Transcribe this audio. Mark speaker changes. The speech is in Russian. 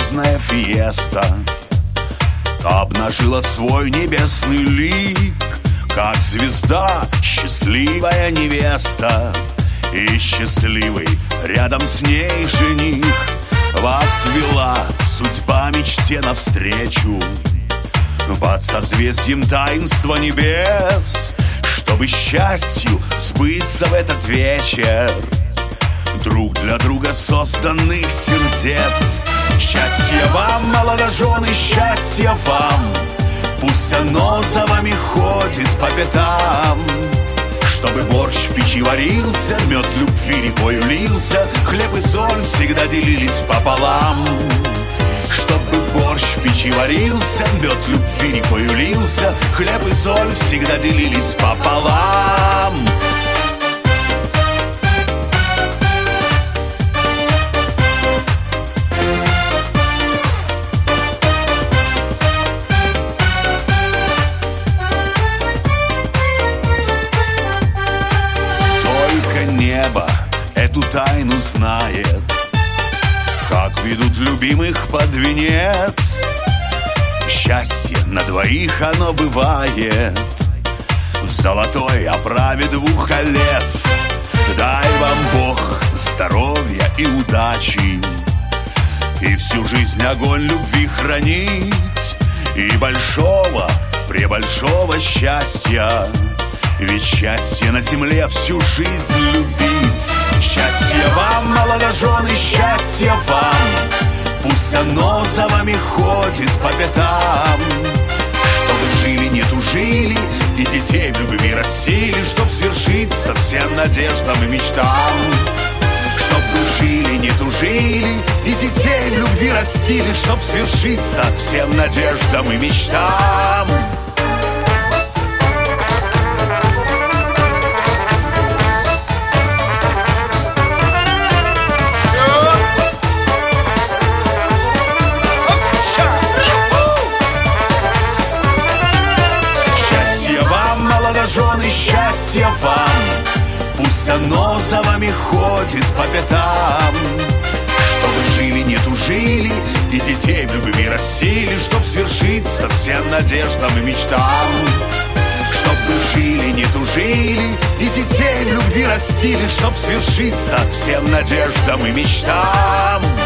Speaker 1: грандиозная фиеста обнажила свой небесный лик, как звезда счастливая невеста, и счастливый рядом с ней жених. Вас вела судьба мечте навстречу под созвездием таинства небес, чтобы счастью сбыться в этот вечер друг для друга созданных сердец. Счастье вам, молодожены, счастье вам, пусть оно за вами ходит по пятам. Чтобы борщ в печи варился, мед любви рекою лился, хлеб и соль всегда делились пополам. Чтобы борщ в печи варился, мед любви рекою лился, хлеб и соль всегда делились пополам. Небо эту тайну знает, как ведут любимых под венец. Счастье на двоих оно бывает в золотой оправе двух колец. Дай вам Бог здоровья и удачи, и всю жизнь огонь любви хранить, и большого, пребольшого счастья. Ведь счастье на земле всю жизнь любить. Счастье вам, молодожены, счастье вам, пусть оно за вами ходит по пятам. Чтобы жили, не тужили, и детей в любви растили, чтоб свершиться всем надеждам и мечтам. Чтобы жили, не тужили, и детей в любви растили, чтоб свершиться всем надеждам и мечтам. Молодожены, счастье вам, пусть оно за вами ходит по пятам. Чтобы жили, не тужили, и детей в любви растили, чтоб свершиться всем надеждам и мечтам. Чтобы жили, не тужили, и детей в любви растили, чтоб свершиться всем надеждам и мечтам.